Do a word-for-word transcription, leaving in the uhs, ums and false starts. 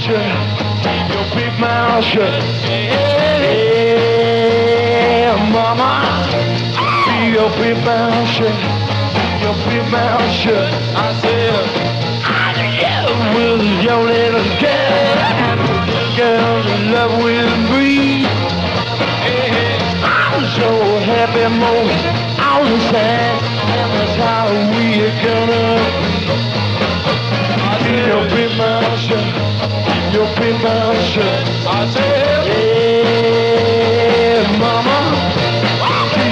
shut. Keep your big mouth shut. Yeah, mama. Keep your big mouth shut. Keep your big mouth shut. I said, I love with your little girl. Girl that love will breathe. I'm so happy most all the time. And that's how we are gonna be. Keep your big mouth shut. Keep your big mouth shut. I said, yeah.